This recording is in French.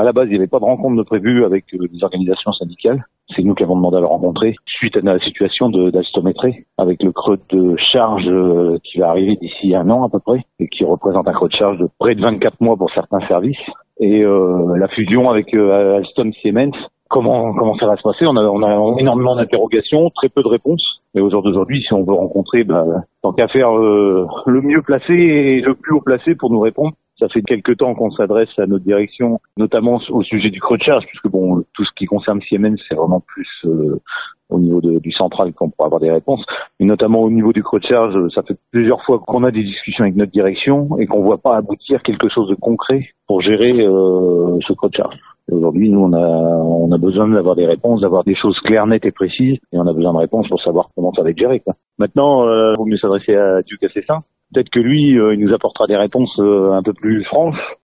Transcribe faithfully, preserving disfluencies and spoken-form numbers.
la base, il n'y avait pas de rencontre de prévue avec euh, les organisations syndicales. C'est nous qui avons demandé à le rencontrer suite à la situation de d'Alstom-Métré, avec le creux de charge euh, qui va arriver d'ici un an à peu près, et qui représente un creux de charge de près de vingt-quatre mois pour certains services. Et euh, la fusion avec euh, Alstom-Siemens, comment comment ça va se passer? On a, on a énormément d'interrogations, très peu de réponses. Et au jour d'aujourd'hui, si on veut rencontrer, bah, tant qu'à faire euh, le mieux placé et le plus haut placé pour nous répondre. Ça fait quelques temps qu'on s'adresse à notre direction, notamment au sujet du creux de charge, puisque bon, tout ce qui concerne Siemens, c'est vraiment plus euh, au niveau de, du central qu'on pourra avoir des réponses. Mais notamment au niveau du creux de charge, ça fait plusieurs fois qu'on a des discussions avec notre direction et qu'on voit pas aboutir quelque chose de concret pour gérer euh, ce creux de charge. Et aujourd'hui, nous, on a, on a besoin d'avoir des réponses, d'avoir des choses claires, nettes et précises, et on a besoin de réponses pour savoir comment ça va être géré, quoi. Maintenant, euh, il vaut mieux s'adresser à Duc Assessin. Peut-être que lui, euh, il nous apportera des réponses euh, un peu plus franches